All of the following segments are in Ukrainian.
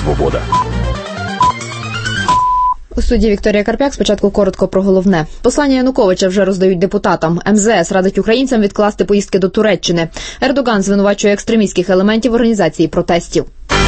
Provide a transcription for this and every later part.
Свобода. У студії Вікторія Карп'як. Спочатку коротко про головне. Послання Януковича вже роздають депутатам. МЗС радить українцям відкласти поїздки до Туреччини. Ердоган звинувачує екстремістських елементів в організації протестів.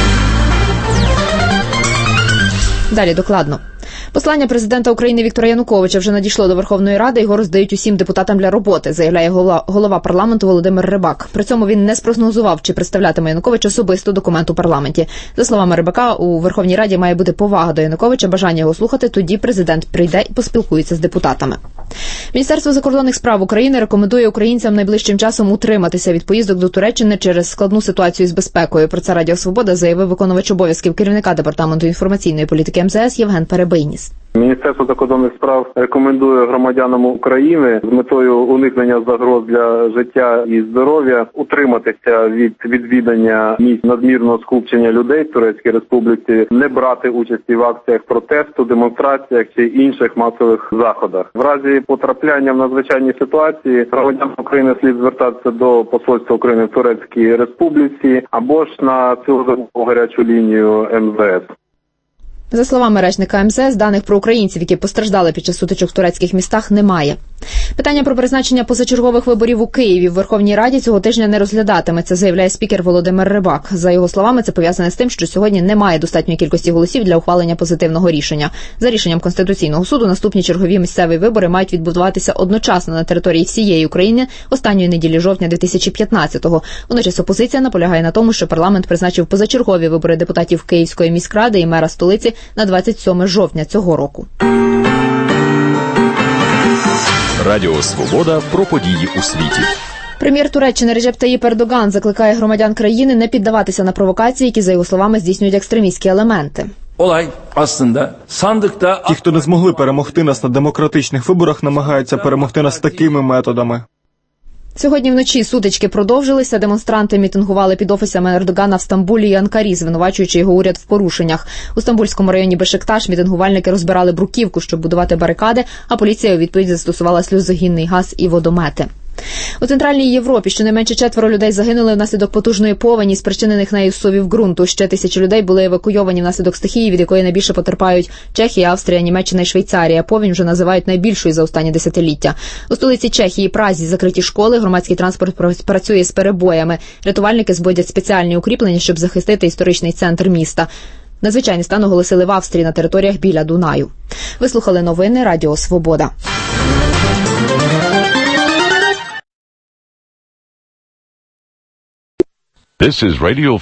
Далі докладно. Послання президента України Віктора Януковича вже надійшло до Верховної Ради, його роздають усім депутатам для роботи, заявляє голова парламенту Володимир Рибак. При цьому він не спрогнозував, чи представлятиме Янукович особисто документ у парламенті. За словами Рибака, у Верховній Раді має бути повага до Януковича, бажання його слухати, тоді президент прийде і поспілкується з депутатами. Міністерство закордонних справ України рекомендує українцям найближчим часом утриматися від поїздок до Туреччини через складну ситуацію з безпекою. Про це Радіо Свобода заявив виконувач обов'язків керівника Департаменту інформаційної політики МЗС Євген Перебийніс. Міністерство закордонних справ рекомендує громадянам України з метою уникнення загроз для життя і здоров'я утриматися від відвідання місць надмірного скупчення людей в Турецькій Республіці, не брати участі в акціях протесту, демонстраціях чи інших масових заходах. В разі потрапляння в надзвичайні ситуації громадянам України слід звертатися до посольства України в Турецькій Республіці або ж на цю гарячу лінію МЗС. За словами речника МЗС, даних про українців, які постраждали під час сутичок в турецьких містах, немає. Питання про призначення позачергових виборів у Києві в Верховній Раді цього тижня не розглядатиметься, заявляє спікер Володимир Рибак. За його словами, це пов'язане з тим, що сьогодні немає достатньої кількості голосів для ухвалення позитивного рішення. За рішенням Конституційного суду, наступні чергові місцеві вибори мають відбуватися одночасно на території всієї України останньої неділі жовтня 2015-го. Водночас опозиція наполягає на тому, що парламент призначив позачергові вибори депутатів Київської міськради і мера столиці на 27 жовтня цього року. Радіо Свобода про події у світі. Прем'єр Туреччини Реджеп Таїп Ердоган закликає громадян країни не піддаватися на провокації, які, за його словами, здійснюють екстремістські елементи. Ті, хто не змогли перемогти нас на демократичних виборах, намагаються перемогти нас такими методами. Сьогодні вночі сутички продовжилися. Демонстранти мітингували під офісами Ердогана в Стамбулі і Анкарі, звинувачуючи його уряд в порушеннях. У Стамбульському районі Бешикташ мітингувальники розбирали бруківку, щоб будувати барикади, а поліція у відповідь застосувала сльозогінний газ і водомети. У Центральній Європі щонайменше 4 людей загинули внаслідок потужної повені, спричинених нею зсувів ґрунту. Ще 1000 людей були евакуйовані внаслідок стихії, від якої найбільше потерпають Чехія, Австрія, Німеччина і Швейцарія. Повінь вже називають найбільшою за останні десятиліття. У столиці Чехії Празі закриті школи, громадський транспорт працює з перебоями. Рятувальники зводять спеціальні укріплення, щоб захистити історичний центр міста. Надзвичайний стан оголосили в Австрії на територіях біля Дунаю. Ви слухали новини Радіо Свобода. This is Radio